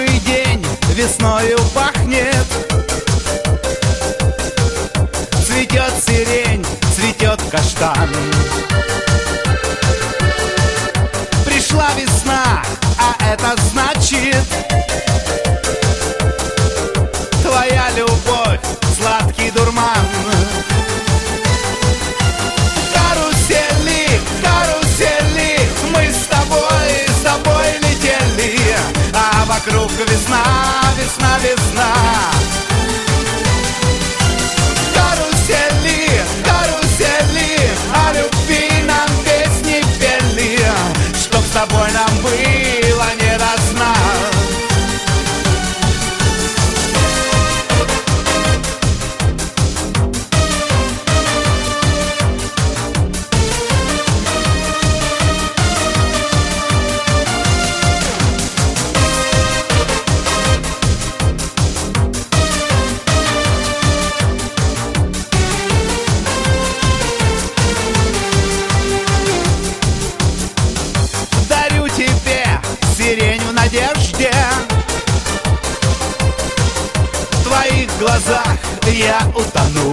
Новый день весною пахнет, цветет сирень, цветет каштан. Пришла весна, а это значит твоя любовь, сладкий дурман. Карусели, карусели, мы с тобой летели, а вокруг весна, весна, весна. Карусели, карусели, о любви нам песни пели, чтоб с тобой нам было не до сна. Сирень в надежде, в твоих глазах я утону.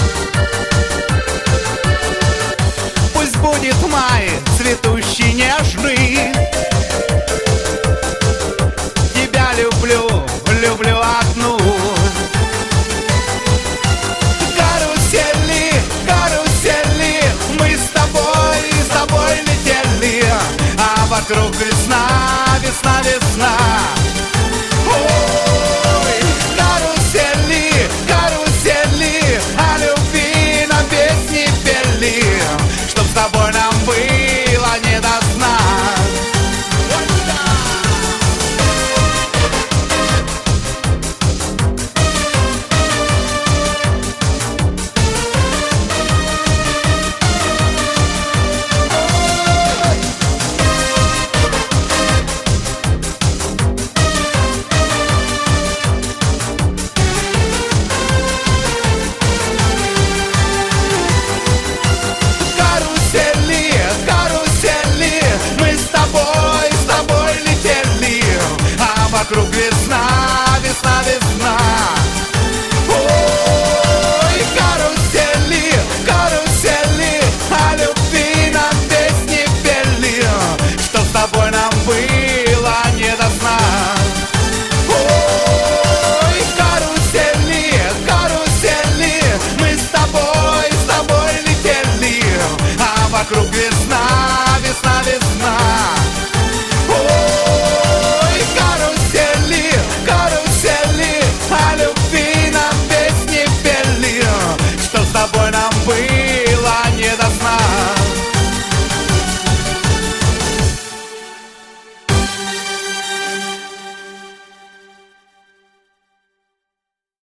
Пусть будет май цветущий, нежный. Тебя люблю, люблю одну. Карусели, карусели, мы с тобой летели, а вокруг весна, весна, весна. Ой, карусели, карусели, о любви нам песни пели, чтоб с тобой нам было не до сна. Вокруг весна, весна, весна. Ой, карусели, карусели, о любви нам песни пели, что с тобой нам было не до сна. Ой, карусели, карусели, мы с тобой летели, а вокруг весна.